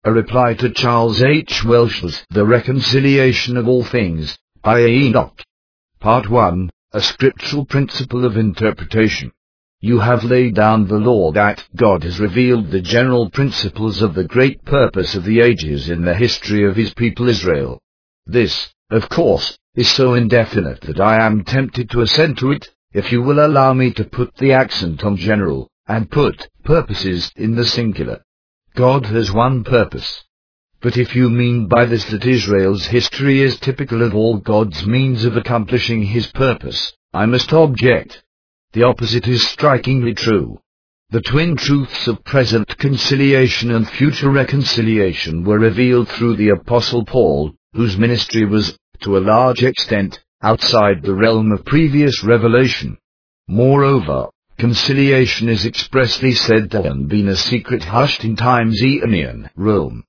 A reply to Charles H. Welsh's The Reconciliation of All Things, by A. Enoch. Part 1, A Scriptural Principle of Interpretation. You have laid down the law that God has revealed the general principles of the great purpose of the ages in the history of his people Israel. This, of course, is so indefinite that I am tempted to assent to it, if you will allow me to put the accent on general, and put purposes in the singular. God has one purpose. But if you mean by this that Israel's history is typical of all God's means of accomplishing his purpose, I must object. The opposite is strikingly true. The twin truths of present conciliation and future reconciliation were revealed through the Apostle Paul, whose ministry was, to a large extent, outside the realm of previous revelation. Moreover, conciliation is expressly said to have been a secret hushed in times Aeonian Rome,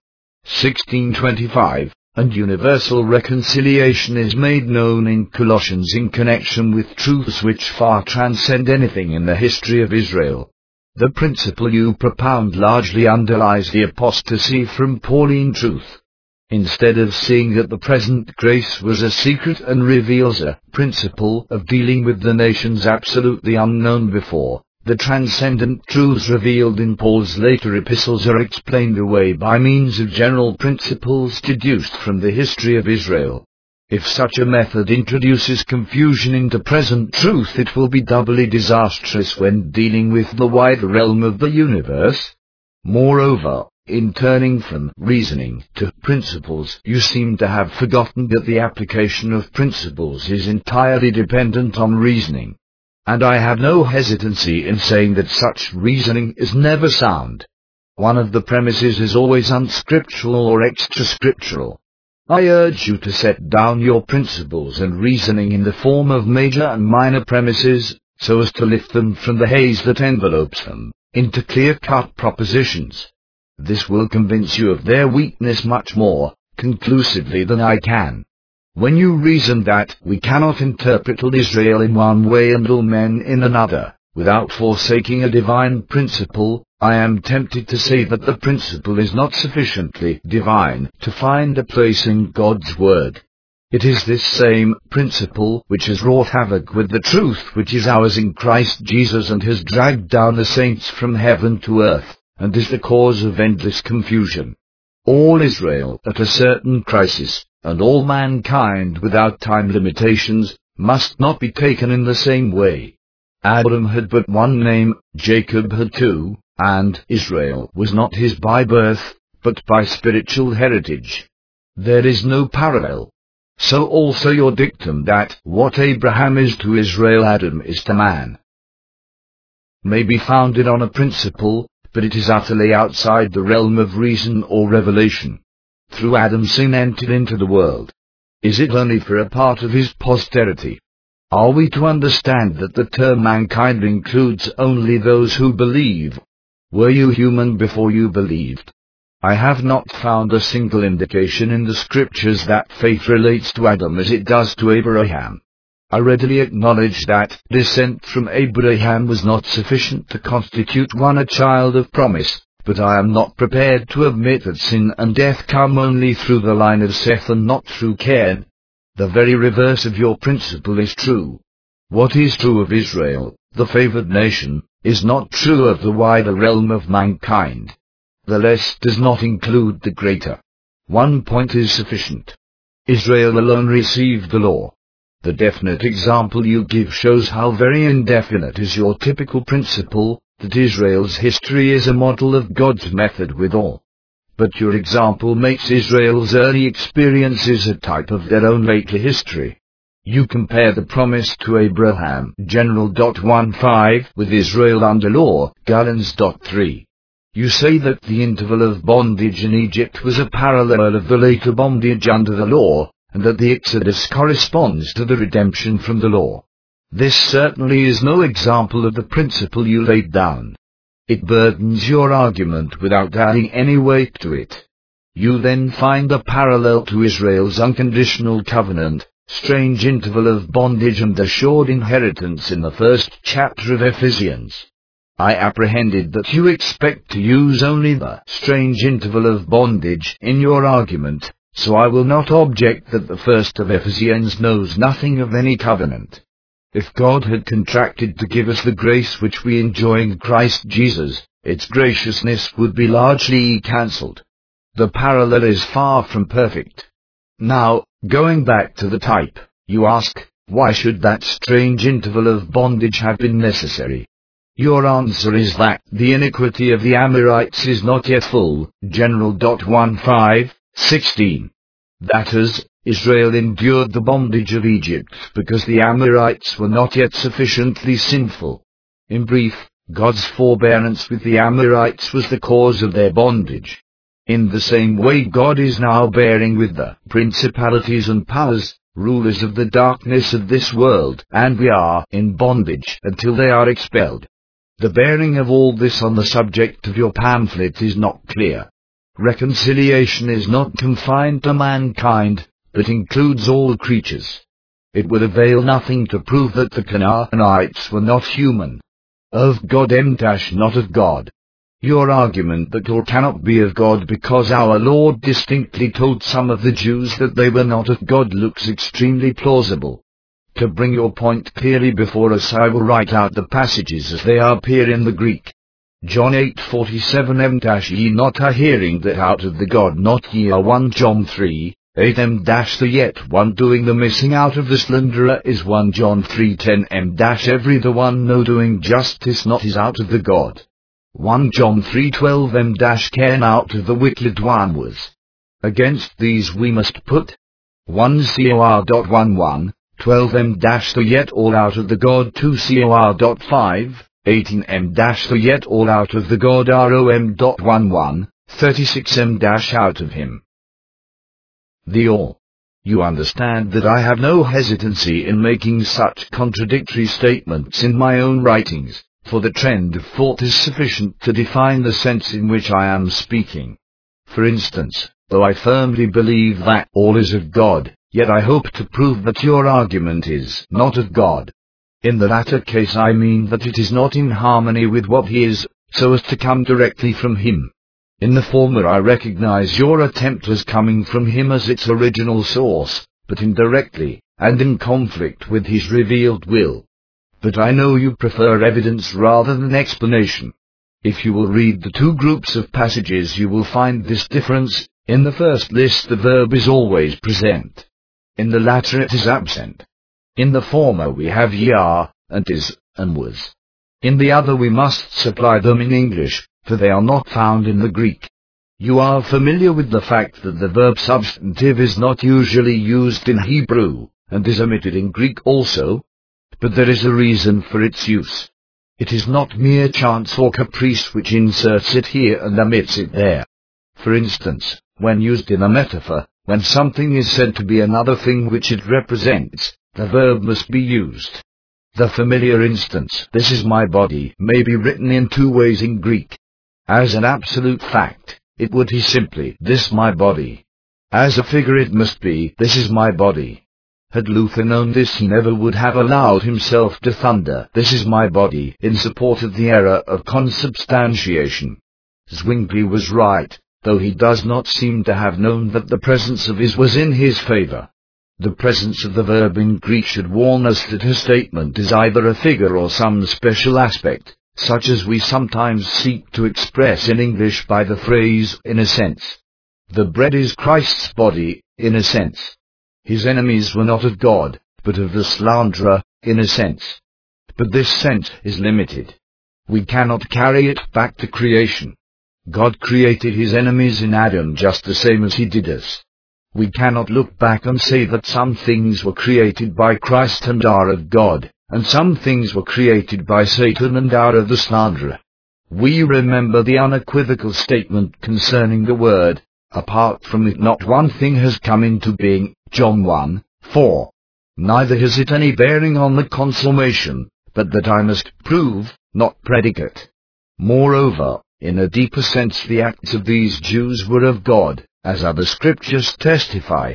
1625, and universal reconciliation is made known in Colossians in connection with truths which far transcend anything in the history of Israel. The principle you propound largely underlies the apostasy from Pauline truth. Instead of seeing that the present grace was a secret and reveals a principle of dealing with the nations absolutely unknown before, the transcendent truths revealed in Paul's later epistles are explained away by means of general principles deduced from the history of Israel. If such a method introduces confusion into present truth, it will be doubly disastrous when dealing with the wider realm of the universe. Moreover, in turning from reasoning to principles, you seem to have forgotten that the application of principles is entirely dependent on reasoning. And I have no hesitancy in saying that such reasoning is never sound. One of the premises is always unscriptural or extra-scriptural. I urge you to set down your principles and reasoning in the form of major and minor premises, so as to lift them from the haze that envelopes them, into clear-cut propositions. This will convince you of their weakness much more conclusively than I can. When you reason that we cannot interpret all Israel in one way and all men in another, without forsaking a divine principle, I am tempted to say that the principle is not sufficiently divine to find a place in God's Word. It is this same principle which has wrought havoc with the truth which is ours in Christ Jesus and has dragged down the saints from heaven to earth, and is the cause of endless confusion. All Israel at a certain crisis, and all mankind without time limitations, must not be taken in the same way. Adam had but one name, Jacob had two, and Israel was not his by birth, but by spiritual heritage. There is no parallel. So also your dictum that what Abraham is to Israel, Adam is to man, may be founded on a principle, but it is utterly outside the realm of reason or revelation. Through Adam sin entered into the world. Is it only for a part of his posterity? Are we to understand that the term mankind includes only those who believe? Were you human before you believed? I have not found a single indication in the Scriptures that faith relates to Adam as it does to Abraham. I readily acknowledge that descent from Abraham was not sufficient to constitute one a child of promise, but I am not prepared to admit that sin and death come only through the line of Seth and not through Cain. The very reverse of your principle is true. What is true of Israel, the favored nation, is not true of the wider realm of mankind. The less does not include the greater. One point is sufficient. Israel alone received the law. The definite example you give shows how very indefinite is your typical principle, that Israel's history is a model of God's method with all. But your example makes Israel's early experiences a type of their own later history. You compare the promise to Abraham, General 1.5, with Israel under law, Galens 3. You say that the interval of bondage in Egypt was a parallel of the later bondage under the law, and that the Exodus corresponds to the redemption from the law. This certainly is no example of the principle you laid down. It burdens your argument without adding any weight to it. You then find a parallel to Israel's unconditional covenant, strange interval of bondage and assured inheritance in the first chapter of Ephesians. I apprehended that you expect to use only the strange interval of bondage in your argument, so I will not object that the first of Ephesians knows nothing of any covenant. If God had contracted to give us the grace which we enjoy in Christ Jesus, its graciousness would be largely cancelled. The parallel is far from perfect. Now, going back to the type, you ask, why should that strange interval of bondage have been necessary? Your answer is that the iniquity of the Amorites is not yet full, General 1:5-16. That is, Israel endured the bondage of Egypt because the Amorites were not yet sufficiently sinful. In brief, God's forbearance with the Amorites was the cause of their bondage. In the same way God is now bearing with the principalities and powers, rulers of the darkness of this world, and we are in bondage until they are expelled. The bearing of all this on the subject of your pamphlet is not clear. Reconciliation is not confined to mankind, but includes all creatures. It would avail nothing to prove that the Canaanites were not human. Of God not of God. Your argument that all cannot be of God because our Lord distinctly told some of the Jews that they were not of God looks extremely plausible. To bring your point clearly before us, I will write out the passages as they appear in the Greek. John 8:47 ye not are hearing that out of the God not ye are 1 John 3:8 the yet one doing the missing out of the slanderer is 1 John 3:10 every the one no doing justice not is out of the God. 1 John 3:12 can out of the wicked one was. Against these we must put 1 Cor.11 12 the yet all out of the God 2 Cor.5 18 the yet all out of the God Rom.11 36 out of him. The all. You understand that I have no hesitancy in making such contradictory statements in my own writings, for the trend of thought is sufficient to define the sense in which I am speaking. For instance, though I firmly believe that all is of God, yet I hope to prove that your argument is not of God. In the latter case I mean that it is not in harmony with what he is, so as to come directly from him. In the former I recognize your attempt as coming from him as its original source, but indirectly, and in conflict with his revealed will. But I know you prefer evidence rather than explanation. If you will read the two groups of passages you will find this difference. In the first list the verb is always present. In the latter it is absent. In the former we have ye are, and is, and was. In the other we must supply them in English, for they are not found in the Greek. You are familiar with the fact that the verb substantive is not usually used in Hebrew, and is omitted in Greek also. But there is a reason for its use. It is not mere chance or caprice which inserts it here and omits it there. For instance, when used in a metaphor, when something is said to be another thing which it represents, the verb must be used. The familiar instance, this is my body, may be written in two ways in Greek. As an absolute fact, it would be simply, this my body. As a figure it must be, this is my body. Had Luther known this he never would have allowed himself to thunder, this is my body, in support of the error of consubstantiation. Zwingli was right, though he does not seem to have known that the presence of is was in his favor. The presence of the verb in Greek should warn us that a statement is either a figure or some special aspect, such as we sometimes seek to express in English by the phrase, in a sense. The bread is Christ's body, in a sense. His enemies were not of God, but of the slanderer, in a sense. But this sense is limited. We cannot carry it back to creation. God created his enemies in Adam just the same as he did us. We cannot look back and say that some things were created by Christ and are of God, and some things were created by Satan and are of the slanderer. We remember the unequivocal statement concerning the Word, apart from it not one thing has come into being, John 1:4. Neither has it any bearing on the consummation, but that I must prove, not predicate. Moreover, in a deeper sense the acts of these Jews were of God, as other scriptures testify.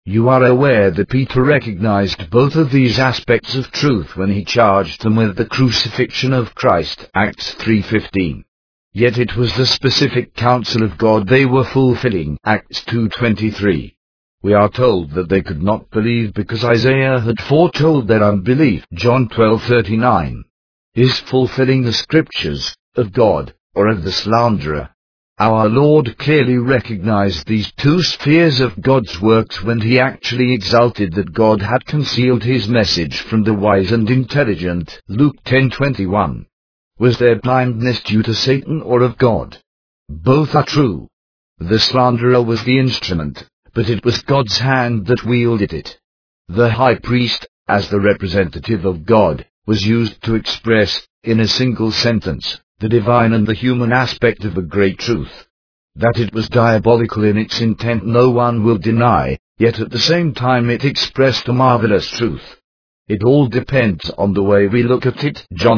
You are aware that Peter recognized both of these aspects of truth when he charged them with the crucifixion of Christ, Acts 3:15. Yet it was the specific counsel of God they were fulfilling, Acts 2:23. We are told that they could not believe because Isaiah had foretold their unbelief, John 12:39. Is fulfilling the scriptures of God, or of the slanderer? Our Lord clearly recognized these two spheres of God's works when he actually exulted that God had concealed his message from the wise and intelligent, Luke 10:21. Was their blindness due to Satan or of God? Both are true. The slanderer was the instrument, but it was God's hand that wielded it. The high priest, as the representative of God, was used to express, in a single sentence, the divine and the human aspect of a great truth. That it was diabolical in its intent no one will deny, yet at the same time it expressed a marvelous truth. It all depends on the way we look at it. John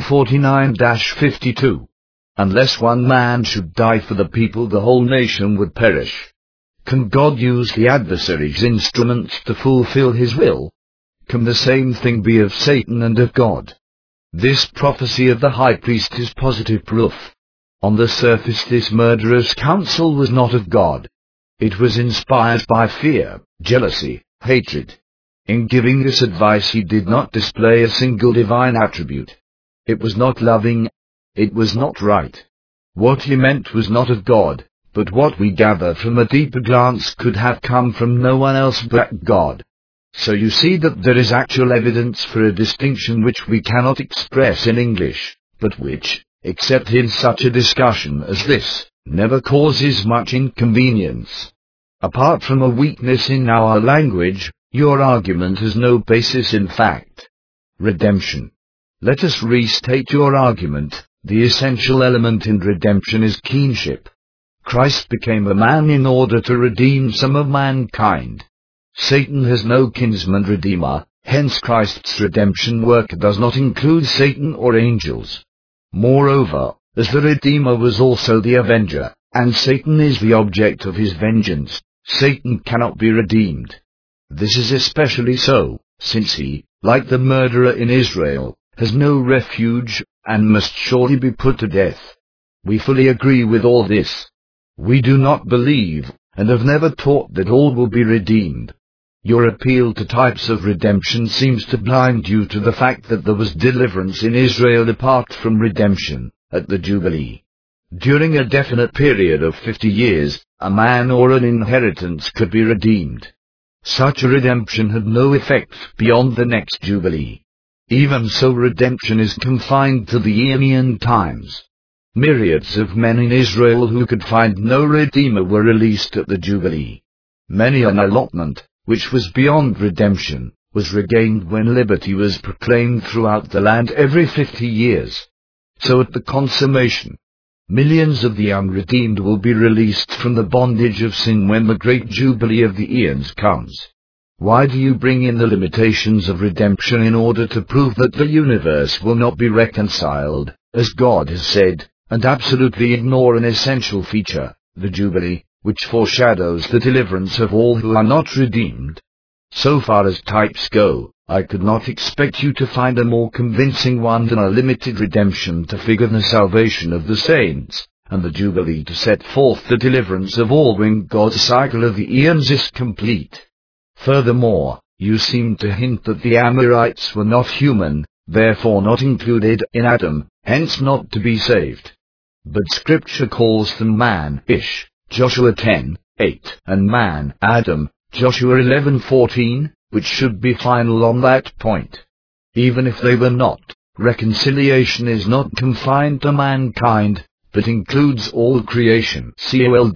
11:49-52. Unless one man should die for the people, the whole nation would perish. Can God use the adversary's instruments to fulfill his will? Can the same thing be of Satan and of God? This prophecy of the high priest is positive proof. On the surface this murderous counsel was not of God. It was inspired by fear, jealousy, hatred. In giving this advice he did not display a single divine attribute. It was not loving. It was not right. What he meant was not of God, but what we gather from a deeper glance could have come from no one else but God. So you see that there is actual evidence for a distinction which we cannot express in English, but which, except in such a discussion as this, never causes much inconvenience. Apart from a weakness in our language, your argument has no basis in fact. Redemption. Let us restate your argument. The essential element in redemption is kinship. Christ became a man in order to redeem some of mankind. Satan has no kinsman redeemer, hence Christ's redemption work does not include Satan or angels. Moreover, as the Redeemer was also the Avenger, and Satan is the object of his vengeance, Satan cannot be redeemed. This is especially so, since he, like the murderer in Israel, has no refuge, and must surely be put to death. We fully agree with all this. We do not believe, and have never taught that all will be redeemed. Your appeal to types of redemption seems to blind you to the fact that there was deliverance in Israel apart from redemption, at the Jubilee. During a definite period of 50 years, a man or an inheritance could be redeemed. Such a redemption had no effect beyond the next Jubilee. Even so, redemption is confined to the Eonian times. Myriads of men in Israel who could find no Redeemer were released at the Jubilee. Many an allotment, which was beyond redemption, was regained when liberty was proclaimed throughout the land every 50 years. So at the consummation, millions of the unredeemed will be released from the bondage of sin when the great Jubilee of the eons comes. Why do you bring in the limitations of redemption in order to prove that the universe will not be reconciled, as God has said, and absolutely ignore an essential feature, the Jubilee, which foreshadows the deliverance of all who are not redeemed? So far as types go, I could not expect you to find a more convincing one than a limited redemption to figure the salvation of the saints, and the Jubilee to set forth the deliverance of all when God's cycle of the eons is complete. Furthermore, you seem to hint that the Amorites were not human, therefore not included in Adam, hence not to be saved. But Scripture calls them man-ish, Joshua 10:8, and man, Adam, Joshua 11:14, which should be final on that point. Even if they were not, reconciliation is not confined to mankind, but includes all creation. Col.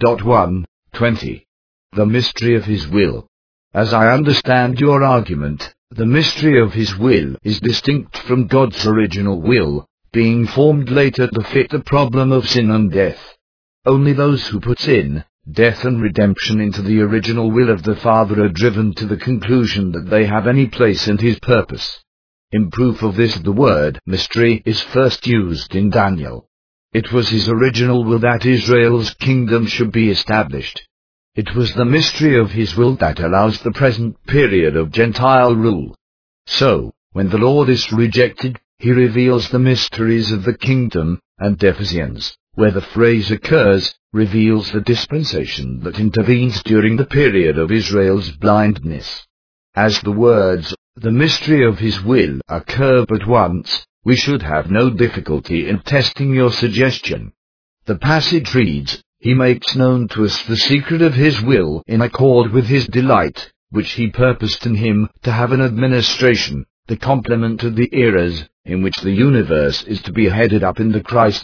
1:20. The mystery of his will. As I understand your argument, the mystery of his will is distinct from God's original will, being formed later to fit the problem of sin and death. Only those who put sin, death and redemption into the original will of the Father are driven to the conclusion that they have any place in his purpose. In proof of this, the word mystery is first used in Daniel. It was his original will that Israel's kingdom should be established. It was the mystery of his will that allows the present period of Gentile rule. So, when the Lord is rejected, he reveals the mysteries of the kingdom, and Ephesians, where the phrase occurs, reveals the dispensation that intervenes during the period of Israel's blindness. As the words, the mystery of his will, occur but once, we should have no difficulty in testing your suggestion. The passage reads, He makes known to us the secret of his will in accord with his delight, which he purposed in him to have an administration, the complement of the eras, in which the universe is to be headed up in the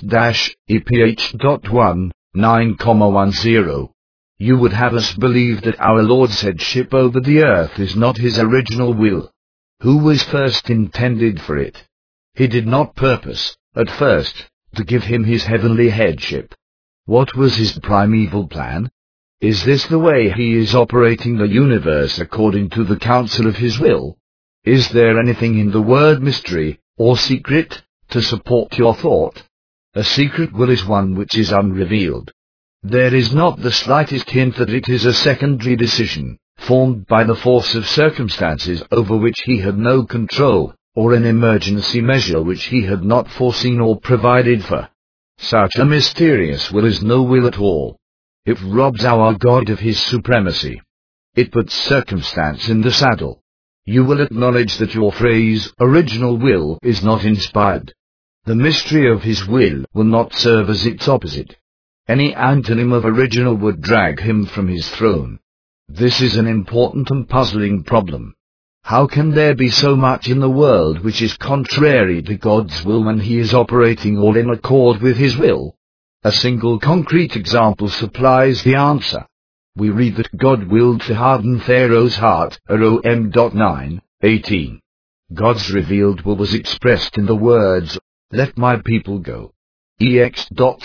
Christ-EPH.1, 9,10. You would have us believe that our Lord's headship over the earth is not his original will. Who was first intended for it? He did not purpose, at first, to give him his heavenly headship. What was his primeval plan? Is this the way he is operating the universe according to the counsel of his will? Is there anything in the word mystery, or secret, to support your thought? A secret will is one which is unrevealed. There is not the slightest hint that it is a secondary decision, formed by the force of circumstances over which he had no control, or an emergency measure which he had not foreseen or provided for. Such a mysterious will is no will at all. It robs our God of his supremacy. It puts circumstance in the saddle. You will acknowledge that your phrase, original will, is not inspired. The mystery of his will not serve as its opposite. Any antonym of original would drag him from his throne. This is an important and puzzling problem. How can there be so much in the world which is contrary to God's will when he is operating all in accord with his will? A single concrete example supplies the answer. We read that God willed to harden Pharaoh's heart, Rom. 9:18. God's revealed will was expressed in the words, Let my people go. Ex.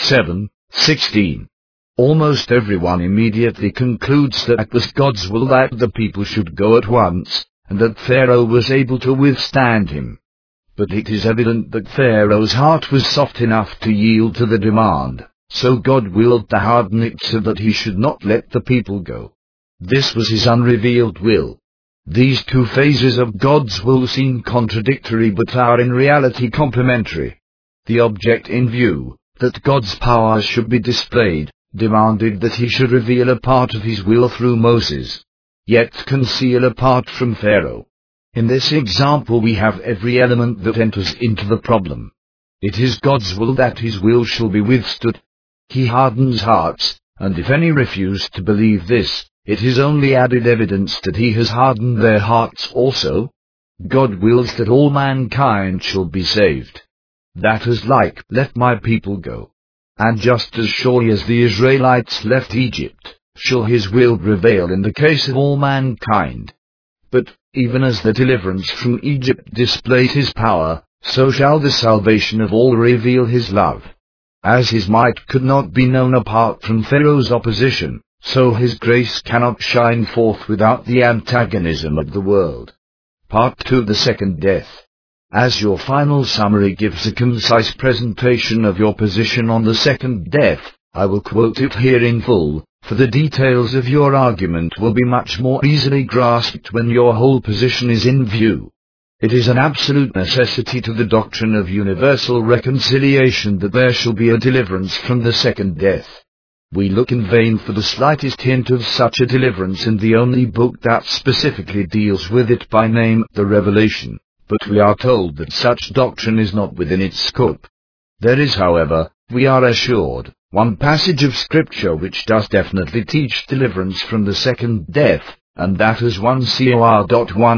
7:16. Almost everyone immediately concludes that it was God's will that the people should go at once, and that Pharaoh was able to withstand him. But it is evident that Pharaoh's heart was soft enough to yield to the demand, so God willed to harden it so that he should not let the people go. This was his unrevealed will. These two phases of God's will seem contradictory but are in reality complementary. The object in view, that God's power should be displayed, demanded that he should reveal a part of his will through Moses, yet conceal a part from Pharaoh. In this example we have every element that enters into the problem. It is God's will that his will shall be withstood. He hardens hearts, and if any refuse to believe this, it is only added evidence that he has hardened their hearts also. God wills that all mankind shall be saved. That is like, let my people go. And just as surely as the Israelites left Egypt, shall his will prevail in the case of all mankind. But, even as the deliverance from Egypt displayed his power, so shall the salvation of all reveal his love. As his might could not be known apart from Pharaoh's opposition, so his grace cannot shine forth without the antagonism of the world. Part 2. The Second Death. As your final summary gives a concise presentation of your position on the second death, I will quote it here in full, for the details of your argument will be much more easily grasped when your whole position is in view. It is an absolute necessity to the doctrine of universal reconciliation that there shall be a deliverance from the second death. We look in vain for the slightest hint of such a deliverance in the only book that specifically deals with it by name, the Revelation, but we are told that such doctrine is not within its scope. There is, however, we are assured, one passage of Scripture which does definitely teach deliverance from the second death, and that is 1 Cor.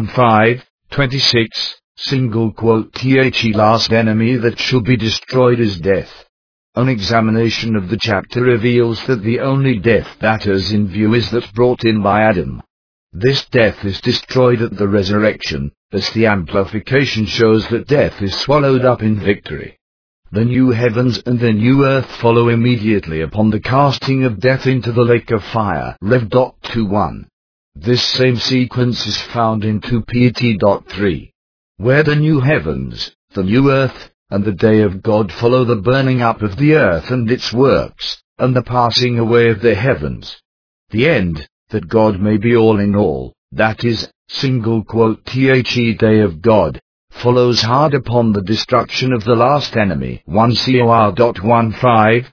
1:5-26, single quote, the last enemy that shall be destroyed is death. An examination of the chapter reveals that the only death that is in view is that brought in by Adam. This death is destroyed at the resurrection, as the amplification shows that death is swallowed up in victory. The new heavens and the new earth follow immediately upon the casting of death into the lake of fire, Rev. 2:1. This same sequence is found in 2 Peter 3, where the new heavens, the new earth, and the day of God follow the burning up of the earth and its works, and the passing away of the heavens. The end, that God may be all in all, that is, the day of God, follows hard upon the destruction of the last enemy. 1 Cor. 15,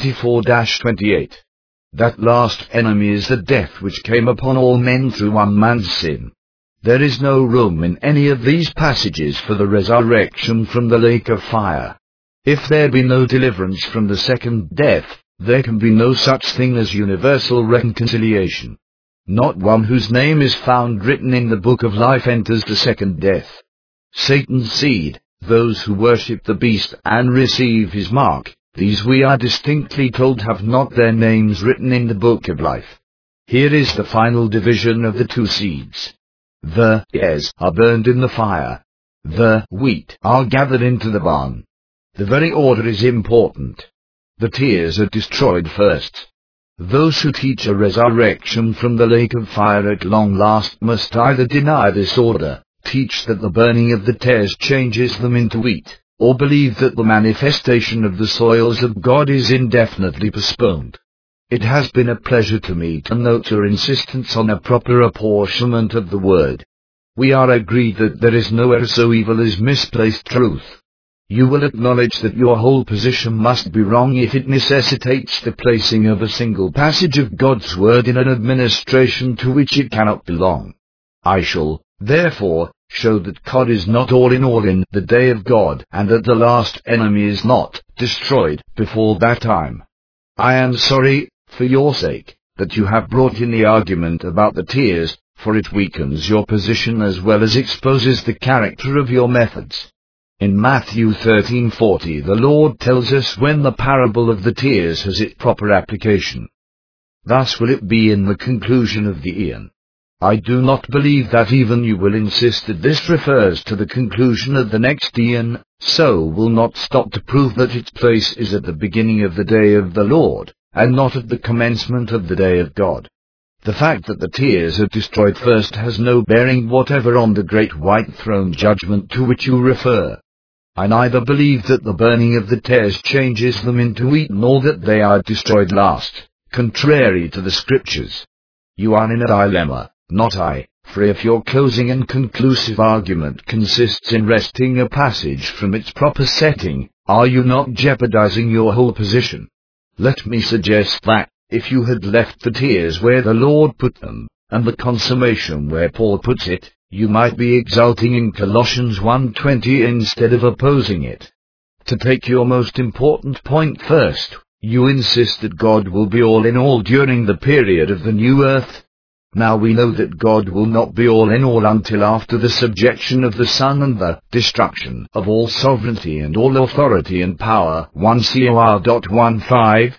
24-28. That last enemy is the death which came upon all men through one man's sin. There is no room in any of these passages for the resurrection from the lake of fire. If there be no deliverance from the second death, there can be no such thing as universal reconciliation. Not one whose name is found written in the book of life enters the second death. Satan's seed, those who worship the beast and receive his mark, these we are distinctly told have not their names written in the book of life. Here is the final division of the two seeds. The ears are burned in the fire. The wheat are gathered into the barn. The very order is important. The tears are destroyed first. Those who teach a resurrection from the lake of fire at long last must either deny this order, teach that the burning of the tares changes them into wheat, or believe that the manifestation of the soils of God is indefinitely postponed. It has been a pleasure to me to note your insistence on a proper apportionment of the word. We are agreed that there is nowhere so evil as misplaced truth. You will acknowledge that your whole position must be wrong if it necessitates the placing of a single passage of God's word in an administration to which it cannot belong. I shall, therefore, show that God is not all in the day of God, and that the last enemy is not destroyed before that time. I am sorry, for your sake, that you have brought in the argument about the tears, for it weakens your position as well as exposes the character of your methods. In Matthew 13:40 the Lord tells us when the parable of the tears has its proper application. Thus will it be in the conclusion of the eon. I do not believe that even you will insist that this refers to the conclusion of the next eon, so will not stop to prove that its place is at the beginning of the day of the Lord, and not at the commencement of the day of God. The fact that the tears are destroyed first has no bearing whatever on the great white throne judgment to which you refer. I neither believe that the burning of the tares changes them into wheat nor that they are destroyed last, contrary to the Scriptures. You are in a dilemma, not I, for if your closing and conclusive argument consists in wresting a passage from its proper setting, are you not jeopardizing your whole position? Let me suggest that, if you had left the tears where the Lord put them, and the consummation where Paul puts it, you might be exulting in Colossians 1:20 instead of opposing it. To take your most important point first, you insist that God will be all in all during the period of the new earth. Now we know that God will not be all in all until after the subjection of the Son and the destruction of all sovereignty and all authority and power. 1 Cor. 15,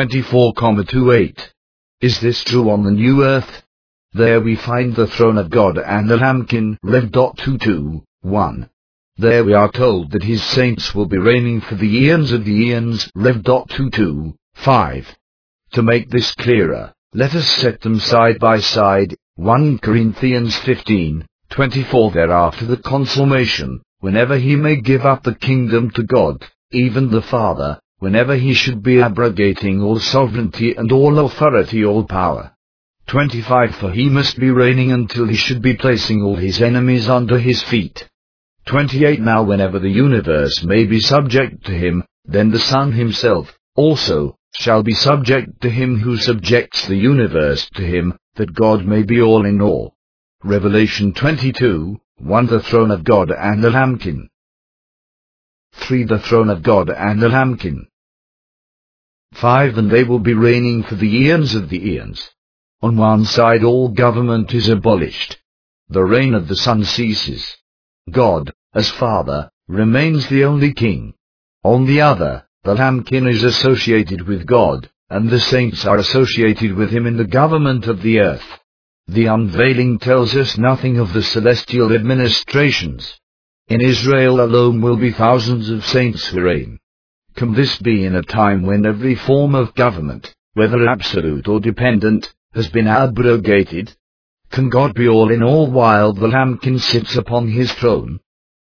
24,28. Is this true on the new earth? There we find the throne of God and the Lambkin, Rev. 22:1. There we are told that his saints will be reigning for the eons of the eons, Rev. 22:5. To make this clearer, let us set them side by side. 1 Corinthians 15:24. Thereafter the consummation, whenever he may give up the kingdom to God, even the Father, whenever he should be abrogating all sovereignty and all authority, all power. 25. For he must be reigning until he should be placing all his enemies under his feet. 28. Now whenever the universe may be subject to him, then the Son himself, also, shall be subject to him who subjects the universe to him, that God may be all in all. Revelation 22:1. The throne of God and the Lambkin. 3. The throne of God and the Lambkin. 5. And they will be reigning for the eons of the eons. On one side all government is abolished. The reign of the Son ceases. God, as Father, remains the only King. On the other, the Lambkin is associated with God, and the saints are associated with him in the government of the earth. The unveiling tells us nothing of the celestial administrations. In Israel alone will be thousands of saints who reign. Can this be in a time when every form of government, whether absolute or dependent, has been abrogated? Can God be all in all while the Lambkin sits upon his throne?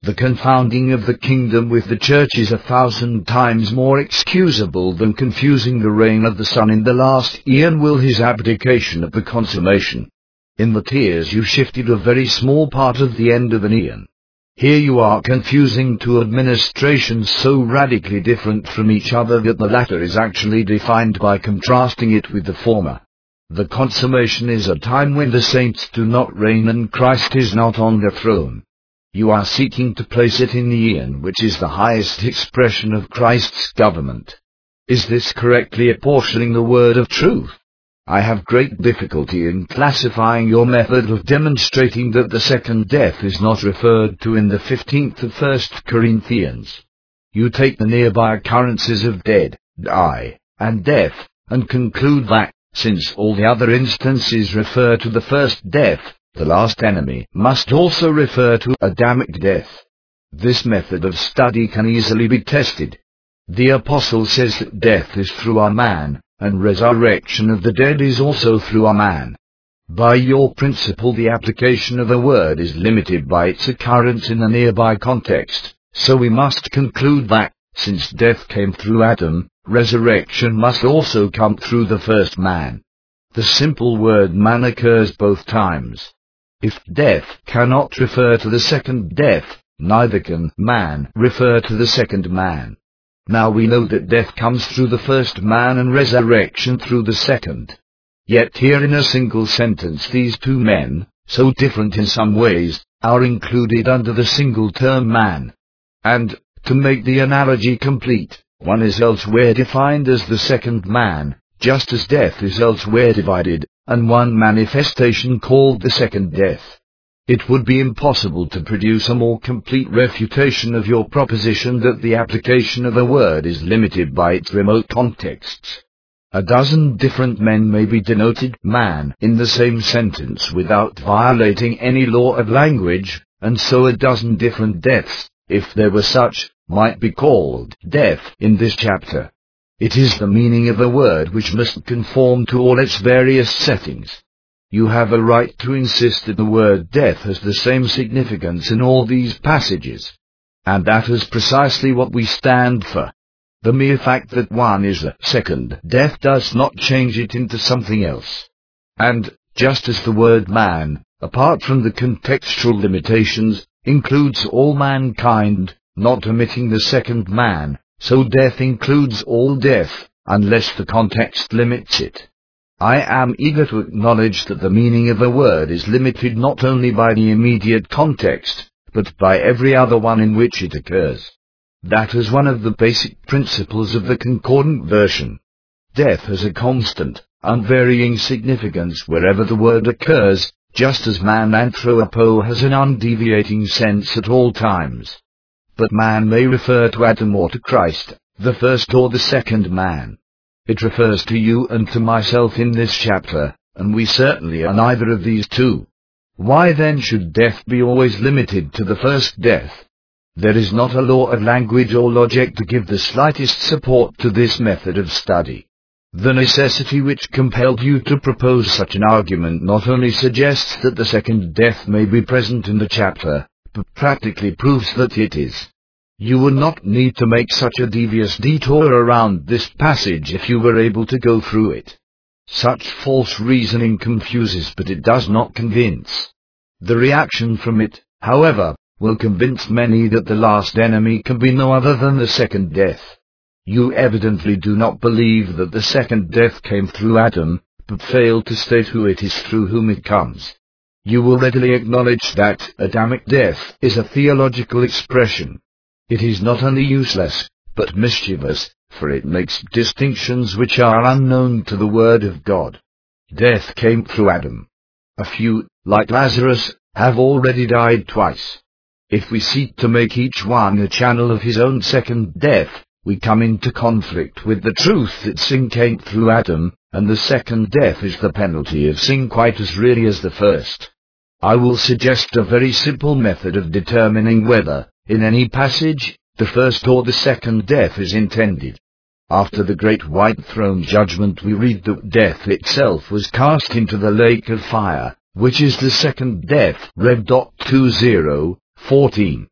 The confounding of the kingdom with the church is 1,000 times more excusable than confusing the reign of the Son in the last eon with his abdication at the consummation. In the tears you shifted a very small part of the end of an eon. Here you are confusing two administrations so radically different from each other that the latter is actually defined by contrasting it with the former. The consummation is a time when the saints do not reign and Christ is not on the throne. You are seeking to place it in the eon which is the highest expression of Christ's government. Is this correctly apportioning the word of truth? I have great difficulty in classifying your method of demonstrating that the second death is not referred to in the 15th of 1 Corinthians. You take the nearby occurrences of dead, die, and death, and conclude that, since all the other instances refer to the first death, the last enemy must also refer to Adamic death. This method of study can easily be tested. The Apostle says that death is through a man, and resurrection of the dead is also through a man. By your principle the application of a word is limited by its occurrence in a nearby context, so we must conclude that, since death came through Adam, resurrection must also come through the first man. The simple word man occurs both times. If death cannot refer to the second death, neither can man refer to the second man. Now we know that death comes through the first man and resurrection through the second. Yet here in a single sentence these two men, so different in some ways, are included under the single term man. And, to make the analogy complete, one is elsewhere defined as the second man, just as death is elsewhere divided, and one manifestation called the second death. It would be impossible to produce a more complete refutation of your proposition that the application of a word is limited by its remote contexts. A dozen different men may be denoted man in the same sentence without violating any law of language, and so a dozen different deaths, if there were such, might be called death in this chapter. It is the meaning of a word which must conform to all its various settings. You have a right to insist that the word death has the same significance in all these passages. And that is precisely what we stand for. The mere fact that one is a second death does not change it into something else. And, just as the word man, apart from the contextual limitations, includes all mankind, not omitting the second man, so death includes all death, unless the context limits it. I am eager to acknowledge that the meaning of a word is limited not only by the immediate context, but by every other one in which it occurs. That is one of the basic principles of the concordant version. Death has a constant, unvarying significance wherever the word occurs, just as man anthropo has an undeviating sense at all times. But man may refer to Adam or to Christ, the first or the second man. It refers to you and to myself in this chapter, and we certainly are neither of these two. Why then should death be always limited to the first death? There is not a law of language or logic to give the slightest support to this method of study. The necessity which compelled you to propose such an argument not only suggests that the second death may be present in the chapter, but practically proves that it is. You would not need to make such a devious detour around this passage if you were able to go through it. Such false reasoning confuses, but it does not convince. The reaction from it, however, will convince many that the last enemy can be no other than the second death. You evidently do not believe that the second death came through Adam, but fail to state who it is through whom it comes. You will readily acknowledge that Adamic death is a theological expression. It is not only useless, but mischievous, for it makes distinctions which are unknown to the Word of God. Death came through Adam. A few, like Lazarus, have already died twice. If we seek to make each one a channel of his own second death, we come into conflict with the truth that sin came through Adam, and the second death is the penalty of sin quite as really as the first. I will suggest a very simple method of determining whether, in any passage, the first or the second death is intended. After the great white throne judgment we read that death itself was cast into the lake of fire, which is the second death, Rev. 20:14.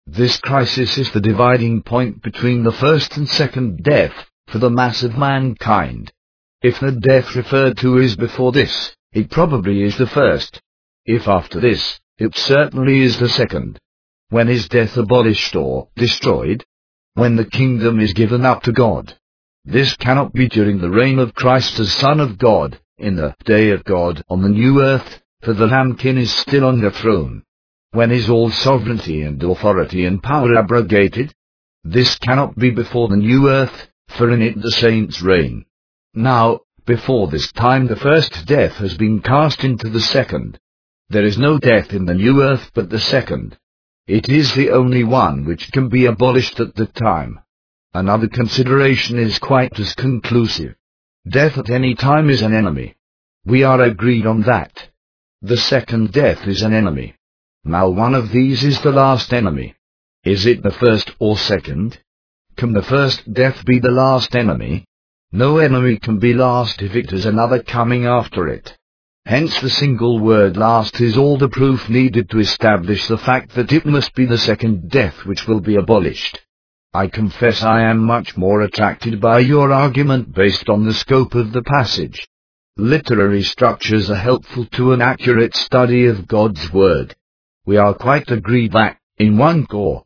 This crisis is the dividing point between the first and second death, for the mass of mankind. If the death referred to is before this, it probably is the first. If after this, it certainly is the second. When is death abolished or destroyed? When the kingdom is given up to God. This cannot be during the reign of Christ as Son of God, in the day of God on the new earth, for the Lambkin is still on the throne. When is all sovereignty and authority and power abrogated? This cannot be before the new earth, for in it the saints reign. Now, before this time the first death has been cast into the second. There is no death in the new earth but the second. It is the only one which can be abolished at the time. Another consideration is quite as conclusive. Death at any time is an enemy. We are agreed on that. The second death is an enemy. Now one of these is the last enemy. Is it the first or second? Can the first death be the last enemy? No enemy can be last if it is another coming after it. Hence the single word last is all the proof needed to establish the fact that it must be the second death which will be abolished. I confess I am much more attracted by your argument based on the scope of the passage. Literary structures are helpful to an accurate study of God's Word. We are quite agreed that, in 1 Cor.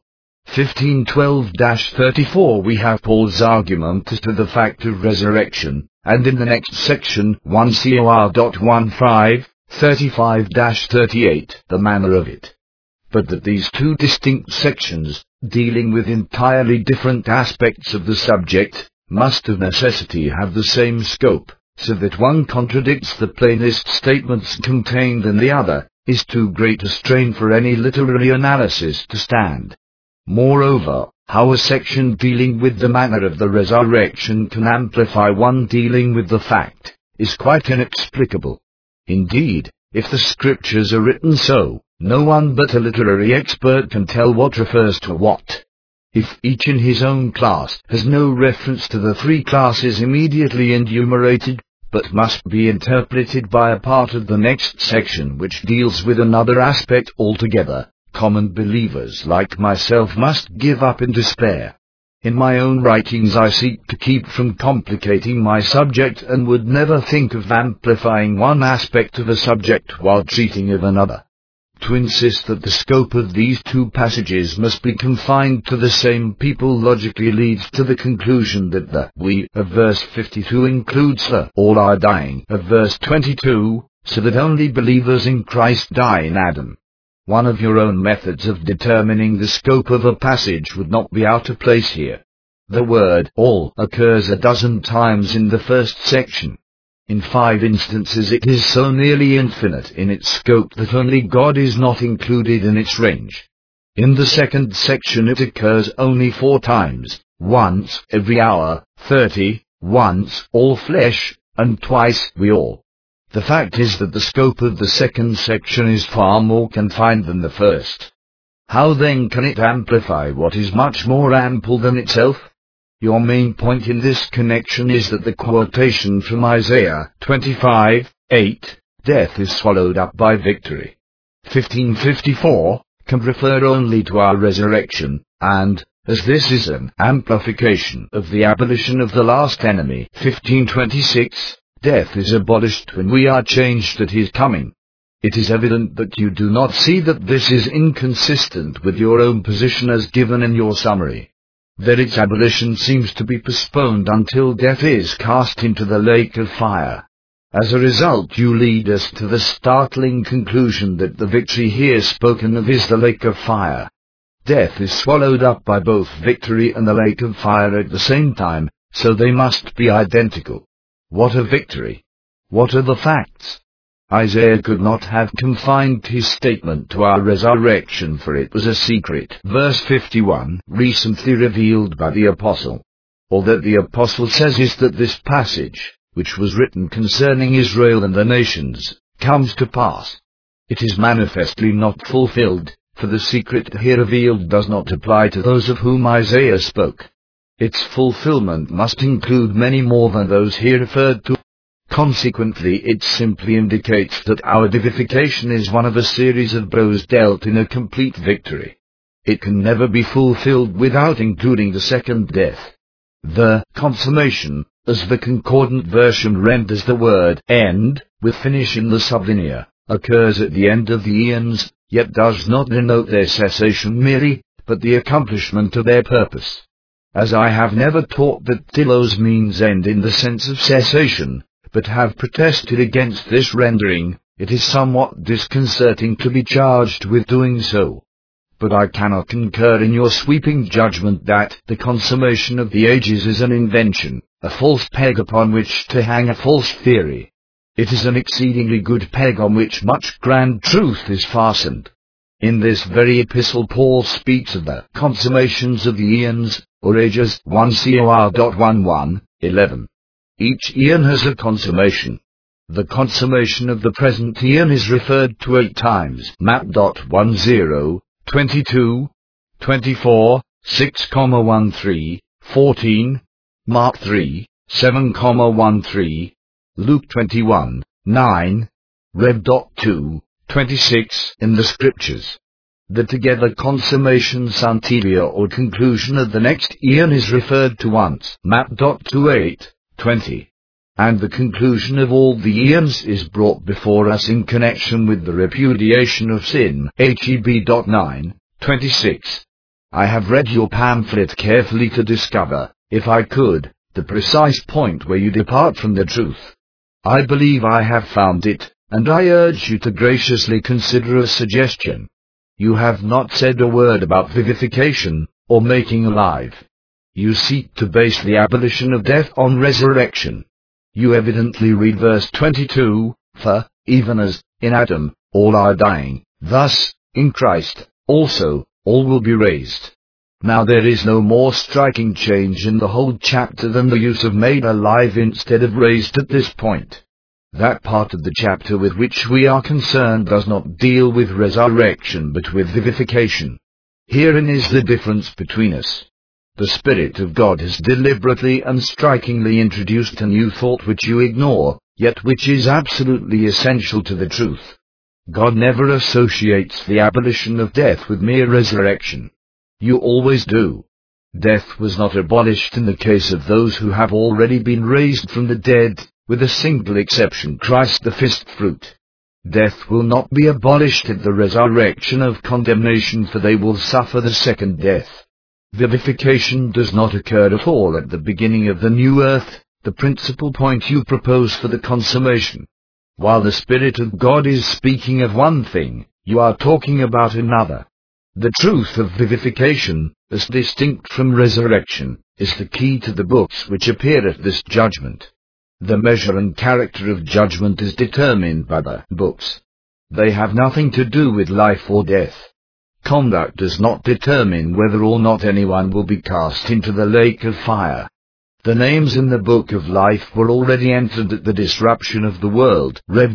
15:12-34 we have Paul's argument as to the fact of resurrection, and in the next section 1 Cor. 15:35-38 the manner of it. But that these two distinct sections, dealing with entirely different aspects of the subject, must of necessity have the same scope, so that one contradicts the plainest statements contained in the other, is too great a strain for any literary analysis to stand. Moreover, how a section dealing with the manner of the resurrection can amplify one dealing with the fact, is quite inexplicable. Indeed, if the scriptures are written so, no one but a literary expert can tell what refers to what. If each in his own class has no reference to the three classes immediately enumerated, but must be interpreted by a part of the next section which deals with another aspect altogether, common believers like myself must give up in despair. In my own writings I seek to keep from complicating my subject and would never think of amplifying one aspect of a subject while treating of another. To insist that the scope of these two passages must be confined to the same people logically leads to the conclusion that the we of verse 52 includes the all are dying of verse 22, so that only believers in Christ die in Adam. One of your own methods of determining the scope of a passage would not be out of place here. The word all occurs a dozen times in the first section. In 5 instances it is so nearly infinite in its scope that only God is not included in its range. In the second section it occurs only 4 times, once every hour, 30, once all flesh, and twice we all. The fact is that the scope of the second section is far more confined than the first. How then can it amplify what is much more ample than itself? Your main point in this connection is that the quotation from Isaiah 25:8, death is swallowed up by victory, 15:54, can refer only to our resurrection, and, as this is an amplification of the abolition of the last enemy, 15:26, death is abolished when we are changed at his coming. It is evident that you do not see that this is inconsistent with your own position as given in your summary. That its abolition seems to be postponed until death is cast into the lake of fire. As a result you lead us to the startling conclusion that the victory here spoken of is the lake of fire. Death is swallowed up by both victory and the lake of fire at the same time, so they must be identical. What a victory! What are the facts? Isaiah could not have confined his statement to our resurrection, for it was a secret. Verse 51, recently revealed by the Apostle. All that the Apostle says is that this passage, which was written concerning Israel and the nations, comes to pass. It is manifestly not fulfilled, for the secret here revealed does not apply to those of whom Isaiah spoke. Its fulfillment must include many more than those here referred to. Consequently, it simply indicates that our vivification is one of a series of blows dealt in a complete victory. It can never be fulfilled without including the second death. The consummation, as the concordant version renders the word end, with finish in the sublinear, occurs at the end of the eons, yet does not denote their cessation merely, but the accomplishment of their purpose. As I have never taught that telos means end in the sense of cessation, but have protested against this rendering, it is somewhat disconcerting to be charged with doing so. But I cannot concur in your sweeping judgment that the consummation of the ages is an invention, a false peg upon which to hang a false theory. It is an exceedingly good peg on which much grand truth is fastened. In this very epistle Paul speaks of the consummations of the eons, or ages, 1 Cor. 11. Each eon has a consummation. The consummation of the present eon is referred to 8 times. Map. 10, 22, 24, 6,13, 14, Mark 3, 7,13, Luke 21, 9, Rev. 2, 26 in the Scriptures. The together consummation Santilia or conclusion of the next eon is referred to once. Map. 28, 20. And the conclusion of all the eons is brought before us in connection with the repudiation of sin. Heb. 9, 26. I have read your pamphlet carefully to discover, if I could, the precise point where you depart from the truth. I believe I have found it, and I urge you to graciously consider a suggestion. You have not said a word about vivification, or making alive. You seek to base the abolition of death on resurrection. You evidently read verse 22, for, even as, in Adam, all are dying, thus, in Christ, also, all will be raised. Now there is no more striking change in the whole chapter than the use of made alive instead of raised at this point. That part of the chapter with which we are concerned does not deal with resurrection but with vivification. Herein is the difference between us. The Spirit of God has deliberately and strikingly introduced a new thought which you ignore, yet which is absolutely essential to the truth. God never associates the abolition of death with mere resurrection. You always do. Death was not abolished in the case of those who have already been raised from the dead, with a single exception, Christ the first fruit. Death will not be abolished at the resurrection of condemnation, for they will suffer the second death. Vivification does not occur at all at the beginning of the new earth, the principal point you propose for the consummation. While the Spirit of God is speaking of one thing, you are talking about another. The truth of vivification, as distinct from resurrection, is the key to the books which appear at this judgment. The measure and character of judgment is determined by the books. They have nothing to do with life or death. Conduct does not determine whether or not anyone will be cast into the lake of fire. The names in the book of life were already entered at the disruption of the world, Rev.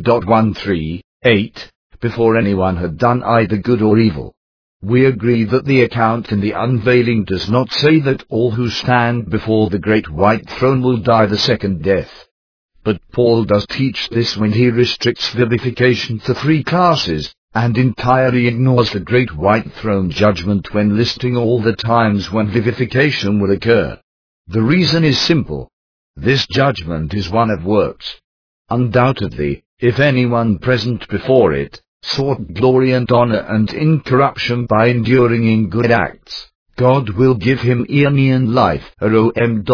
1:3-8, before anyone had done either good or evil. We agree that the account in the unveiling does not say that all who stand before the great white throne will die the second death. But Paul does teach this when he restricts vivification to 3 classes, and entirely ignores the great white throne judgment when listing all the times when vivification will occur. The reason is simple. This judgment is one of works. Undoubtedly, if anyone present before it sought glory and honor and incorruption by enduring in good acts, God will give him aeonian life. Rom.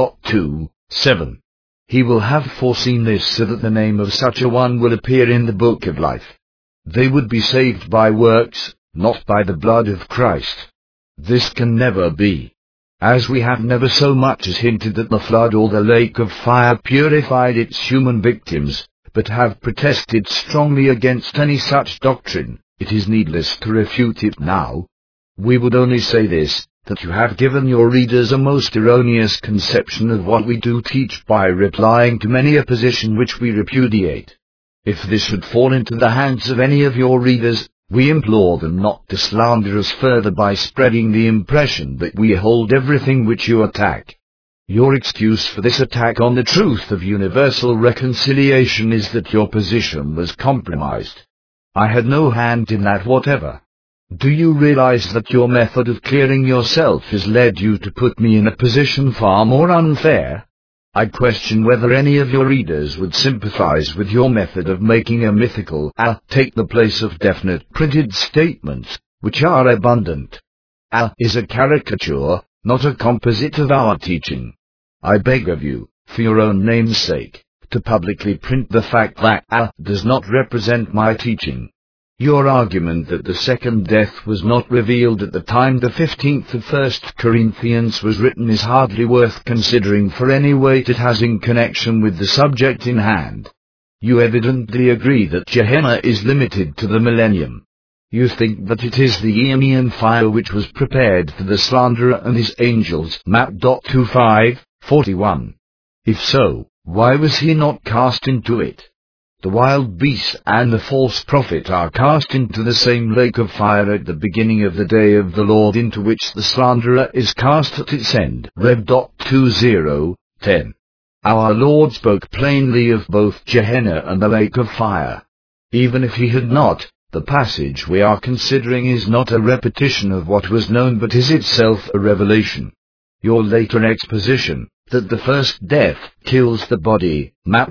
2:7. He will have foreseen this so that the name of such a one will appear in the book of life. They would be saved by works, not by the blood of Christ. This can never be. As we have never so much as hinted that the flood or the lake of fire purified its human victims, but have protested strongly against any such doctrine, it is needless to refute it now. We would only say this, that you have given your readers a most erroneous conception of what we do teach by replying to many a position which we repudiate. If this should fall into the hands of any of your readers, we implore them not to slander us further by spreading the impression that we hold everything which you attack. Your excuse for this attack on the truth of universal reconciliation is that your position was compromised. I had no hand in that whatever. Do you realize that your method of clearing yourself has led you to put me in a position far more unfair? I question whether any of your readers would sympathize with your method of making a mythical Allah take the place of definite printed statements, which are abundant. Allah is a caricature, not a composite of our teaching. I beg of you, for your own name's sake, to publicly print the fact that Allah does not represent my teaching. Your argument that the second death was not revealed at the time the 15th of 1 Corinthians was written is hardly worth considering for any weight it has in connection with the subject in hand. You evidently agree that Gehenna is limited to the millennium. You think that it is the Eonian fire which was prepared for the slanderer and his angels. Map. 25:41. If so, why was he not cast into it? The wild beast and the false prophet are cast into the same lake of fire at the beginning of the day of the Lord, into which the slanderer is cast at its end. Rev. 20:10. Our Lord spoke plainly of both Gehenna and the lake of fire. Even if he had not, the passage we are considering is not a repetition of what was known but is itself a revelation. Your later exposition, that the first death kills the body, Map.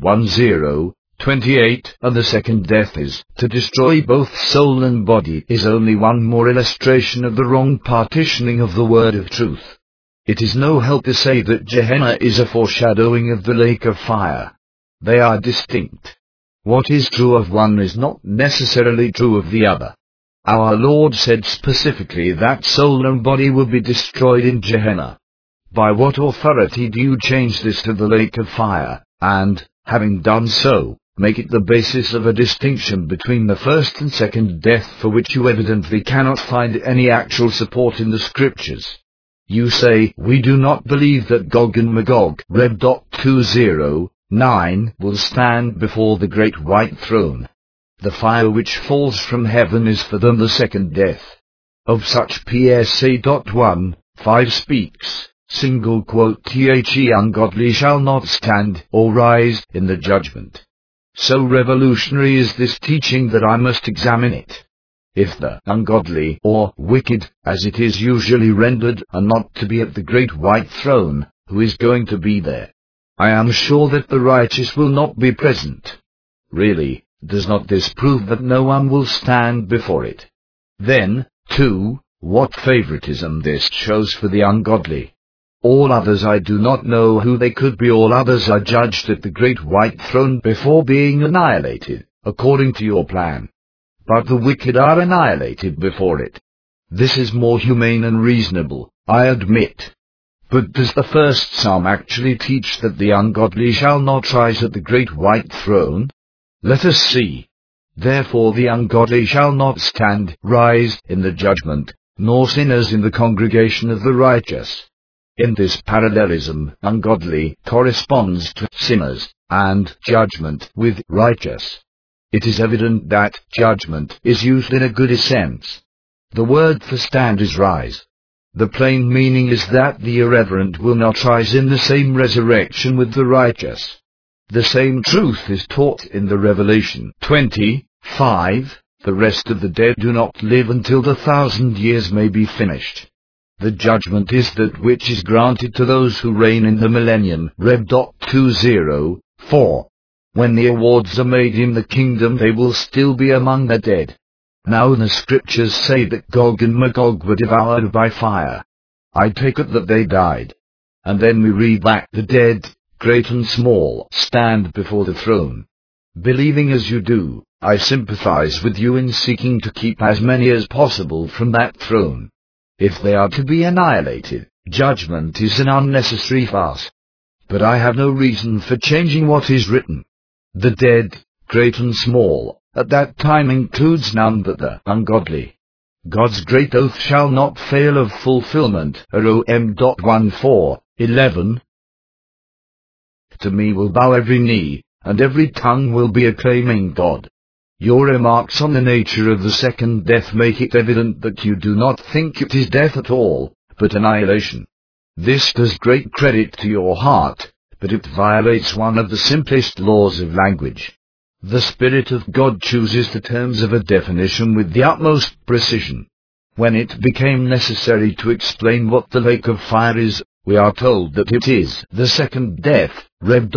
10:28, and the second death is to destroy both soul and body, is only one more illustration of the wrong partitioning of the word of truth. It is no help to say that Gehenna is a foreshadowing of the lake of fire. They are distinct. What is true of one is not necessarily true of the other. Our Lord said specifically that soul and body will be destroyed in Gehenna. By what authority do you change this to the lake of fire, and, having done so, make it the basis of a distinction between the first and second death for which you evidently cannot find any actual support in the scriptures? You say, we do not believe that Gog and Magog, Rev. 20:9, will stand before the great white throne. The fire which falls from heaven is for them the second death. Of such PSA. 1:5 speaks, single quote, the ungodly shall not stand or rise in the judgment. So revolutionary is this teaching that I must examine it. If the ungodly, or wicked, as it is usually rendered, are not to be at the great white throne, who is going to be there? I am sure that the righteous will not be present. Really, does not this prove that no one will stand before it? Then, too, what favoritism this shows for the ungodly. All others I do not know who they could be. All others are judged at the great white throne before being annihilated, according to your plan. But the wicked are annihilated before it. This is more humane and reasonable, I admit. But does the first psalm actually teach that the ungodly shall not rise at the great white throne? Let us see. Therefore the ungodly shall not rise in the judgment, nor sinners in the congregation of the righteous. In this parallelism, ungodly corresponds to sinners, and judgment with righteous. It is evident that judgment is used in a good sense. The word for stand is rise. The plain meaning is that the irreverent will not rise in the same resurrection with the righteous. The same truth is taught in the Revelation 20:5, the rest of the dead do not live until the 1,000 years may be finished. The judgment is that which is granted to those who reign in the millennium. Rev. 20:4. When the awards are made in the kingdom, they will still be among the dead. Now the scriptures say that Gog and Magog were devoured by fire. I take it that they died. And then we read that the dead, great and small, stand before the throne. Believing as you do, I sympathize with you in seeking to keep as many as possible from that throne. If they are to be annihilated, judgment is an unnecessary farce. But I have no reason for changing what is written. The dead, great and small, at that time includes none but the ungodly. God's great oath shall not fail of fulfillment. Rom. 1:4-11. To me will bow every knee, and every tongue will be acclaiming God. Your remarks on the nature of the second death make it evident that you do not think it is death at all, but annihilation. This does great credit to your heart, but it violates one of the simplest laws of language. The Spirit of God chooses the terms of a definition with the utmost precision. When it became necessary to explain what the lake of fire is, we are told that it is the second death, Rev.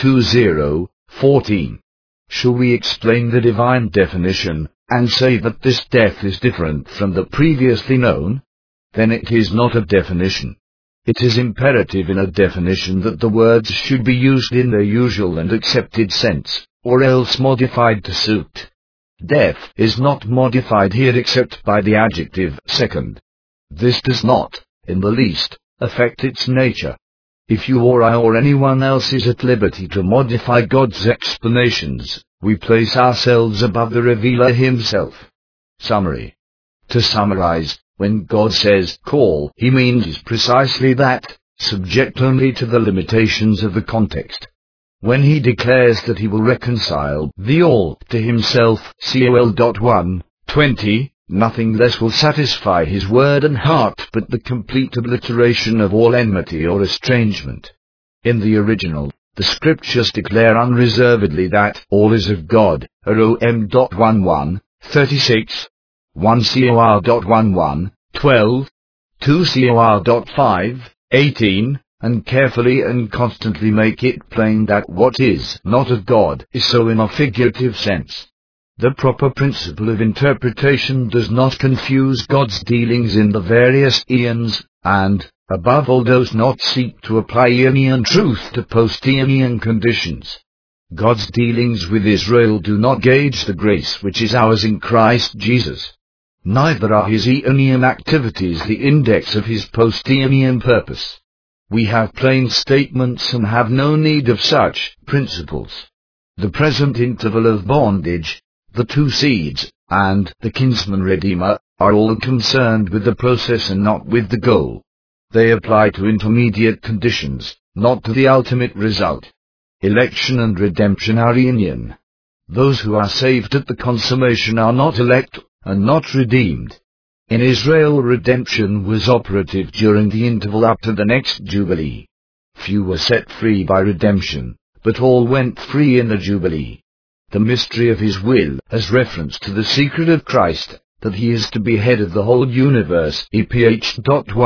20:14. Shall we explain the divine definition, and say that this death is different from the previously known? Then it is not a definition. It is imperative in a definition that the words should be used in their usual and accepted sense, or else modified to suit. Death is not modified here except by the adjective second. This does not, in the least, affect its nature. If you or I or anyone else is at liberty to modify God's explanations, we place ourselves above the revealer himself. Summary. To summarize, when God says call, he means precisely that, subject only to the limitations of the context. When he declares that he will reconcile the all to himself, Col. 1:20, nothing less will satisfy his word and heart but the complete obliteration of all enmity or estrangement. In the original, the scriptures declare unreservedly that all is of God, Rom. 36, 1 Cor. 12, 2 Cor. 18, and carefully and constantly make it plain that what is not of God is so in a figurative sense. The proper principle of interpretation does not confuse God's dealings in the various eons, and, above all, does not seek to apply Eonian truth to post-Eonian conditions. God's dealings with Israel do not gauge the grace which is ours in Christ Jesus. Neither are his Eonian activities the index of his post-Eonian purpose. We have plain statements and have no need of such principles. The present interval of bondage, the two seeds, and the kinsman redeemer, are all concerned with the process and not with the goal. They apply to intermediate conditions, not to the ultimate result. Election and redemption are Eonian. Those who are saved at the consummation are not elect, and not redeemed. In Israel, redemption was operative during the interval up to the next Jubilee. Few were set free by redemption, but all went free in the Jubilee. The mystery of his will has reference to the secret of Christ, that he is to be head of the whole universe, EPH.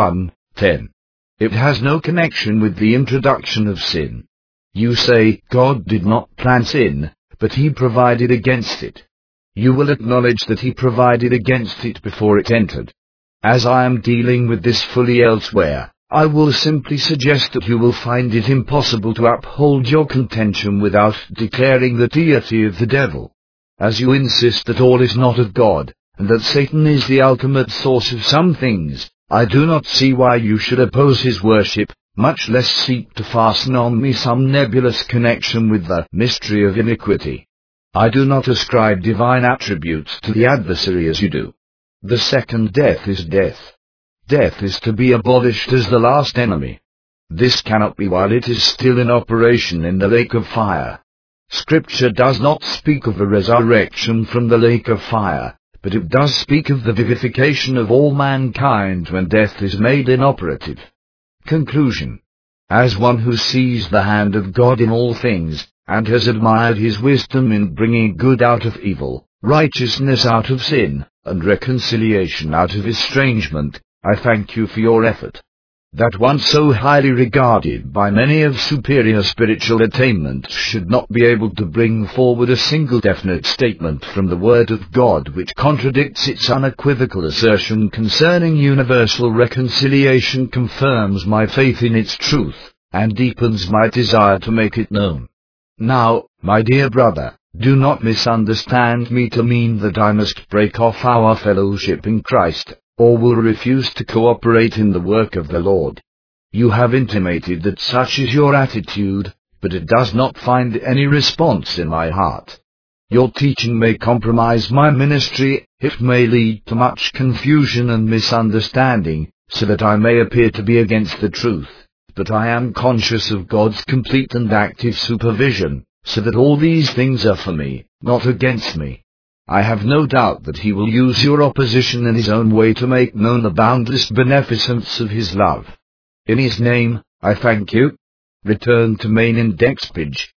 1:10. It has no connection with the introduction of sin. You say, God did not plan sin, but he provided against it. You will acknowledge that he provided against it before it entered. As I am dealing with this fully elsewhere, I will simply suggest that you will find it impossible to uphold your contention without declaring the deity of the devil. As you insist that all is not of God, and that Satan is the ultimate source of some things, I do not see why you should oppose his worship, much less seek to fasten on me some nebulous connection with the mystery of iniquity. I do not ascribe divine attributes to the adversary as you do. The second death is death. Death is to be abolished as the last enemy. This cannot be while it is still in operation in the lake of fire. Scripture does not speak of a resurrection from the lake of fire, but it does speak of the vivification of all mankind when death is made inoperative. Conclusion. As one who sees the hand of God in all things, and has admired his wisdom in bringing good out of evil, righteousness out of sin, and reconciliation out of estrangement, I thank you for your effort. That one so highly regarded by many of superior spiritual attainment should not be able to bring forward a single definite statement from the Word of God which contradicts its unequivocal assertion concerning universal reconciliation confirms my faith in its truth, and deepens my desire to make it known. Now, my dear brother, do not misunderstand me to mean that I must break off our fellowship in Christ, or will refuse to cooperate in the work of the Lord. You have intimated that such is your attitude, but it does not find any response in my heart. Your teaching may compromise my ministry, it may lead to much confusion and misunderstanding, so that I may appear to be against the truth. But I am conscious of God's complete and active supervision, so that all these things are for me, not against me. I have no doubt that he will use your opposition in his own way to make known the boundless beneficence of his love. In his name, I thank you. Return to main index page.